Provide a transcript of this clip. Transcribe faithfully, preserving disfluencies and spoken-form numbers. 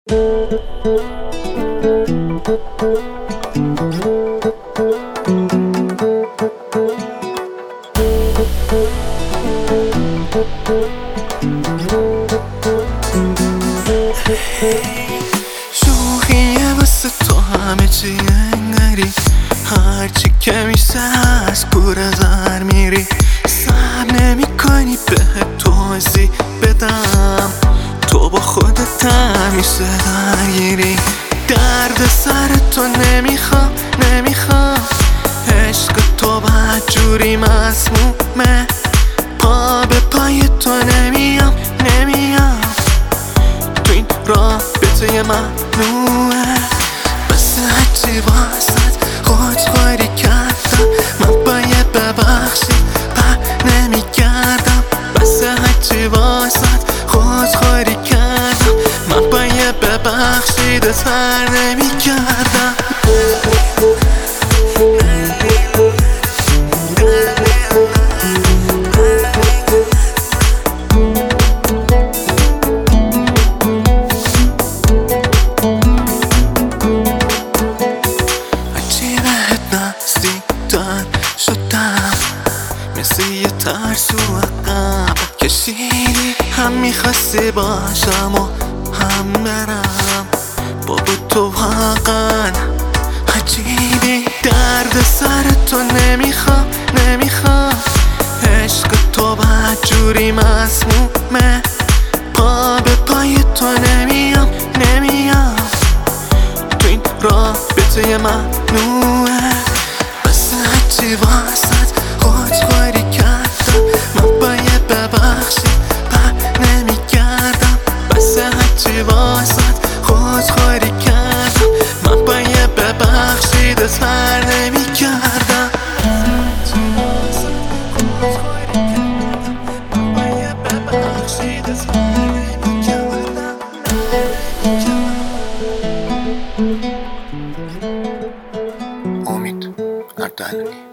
شوخیه واسه تو همه چی انگاری، هرچی که میشه از پورزر میری. سب نمی کنی به توضیح بدم، تو با خودت همیشه درگیری. درد سر تو نمیخوام نمیخوام، عشق تو بدجوری مسمومه. پا به پای تو نمیام نمیام، تو این رابطه ممنوعه. بس هرچی واسد خودخوری کردم، من باید ببخشید پر نمیگردم. بس هرچی واسد خودخوری کردم، من باید ببخشید پر نمیگردم. شدم مثل یه ترسو عقب کشیدی، هم میخواستی باشم و هم برم. بابا تو واقعا عجیبی، درد سر تو نمیخوام نمیخوام، عشق تو بدجوری مسمومه. پا به پای تو نمیام نمیام، تو این رابطه ممنوعه. هرچی واسد خودخوری کردم، من باید ببخشید پر نمیگردم. بس هرچی واسد خودخوری کردم، من باید ببخشید پر نمیگردم. امید اردلانی